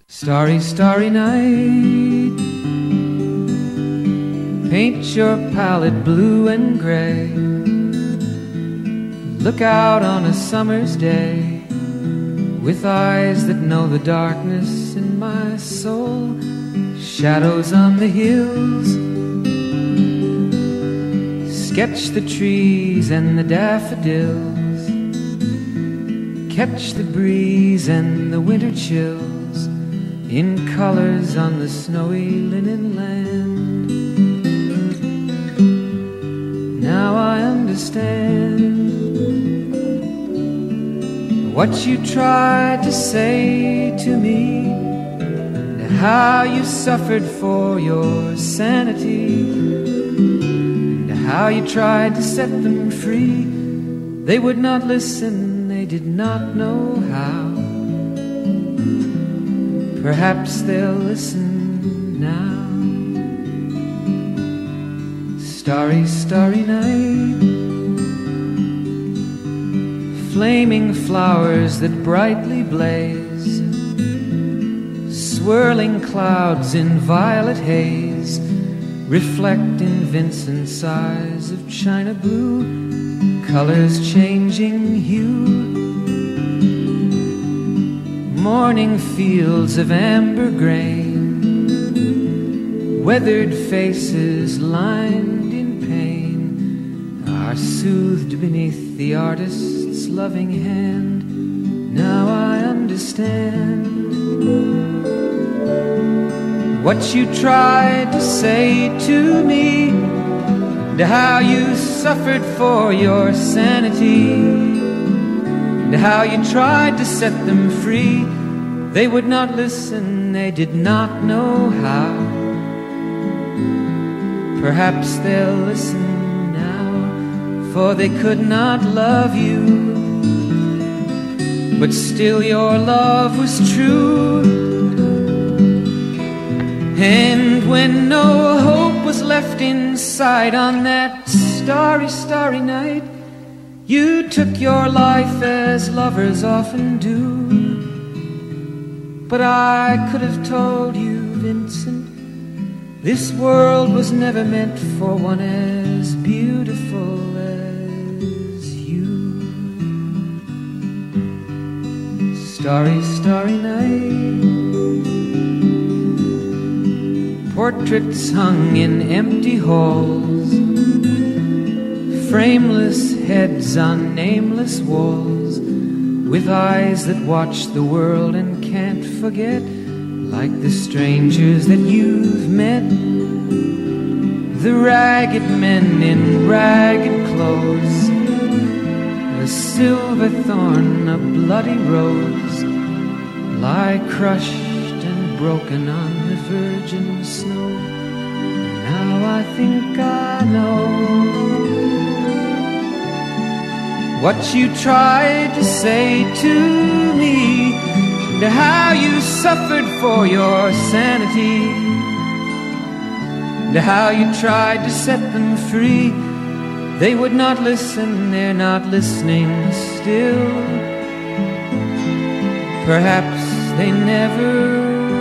Starry, starry night, paint your palette blue and gray. Look out on a summer's day with eyes that know the darkness in my soul. Shadows on the hills, sketch the trees and the daffodils, catch the breeze and the winter chills in colors on the snowy linen land. Now I understand what you tried to say to me, and how you suffered for your sanity, and how you tried to set them free. They would not listen, they did not know how. Perhaps they'll listen now. Starry, starry night, flaming flowers that brightly blaze, swirling clouds in violet haze, reflect in Vincent's eyes of china blue, colors changing hue. Morning fields of amber grain, weathered faces lined in pain, are soothed beneath the artist's loving hand. Now I understand what you tried to say to me, and how you suffered for your sanity, and how you tried to set them free. They would not listen, they did not know how. Perhaps they'll listen now, for they could not love you, but still your love was true. And when no hope was left inside on that starry, starry night, you took your life as lovers often do. But I could have told you, Vincent, this world was never meant for one as beautiful as you. Starry, starry night, portraits hung in empty halls, frameless heads on nameless walls, with eyes that watch the world and can't forget, like the strangers that you've met, the ragged men in ragged clothes, a silver thorn, a bloody rose, lie crushed and broken on the virgin snow. Now I think I know what you tried to say to me, and how you suffered for your sanity, and how you tried to set them free. They would not listen, they're not listening still. Perhaps they never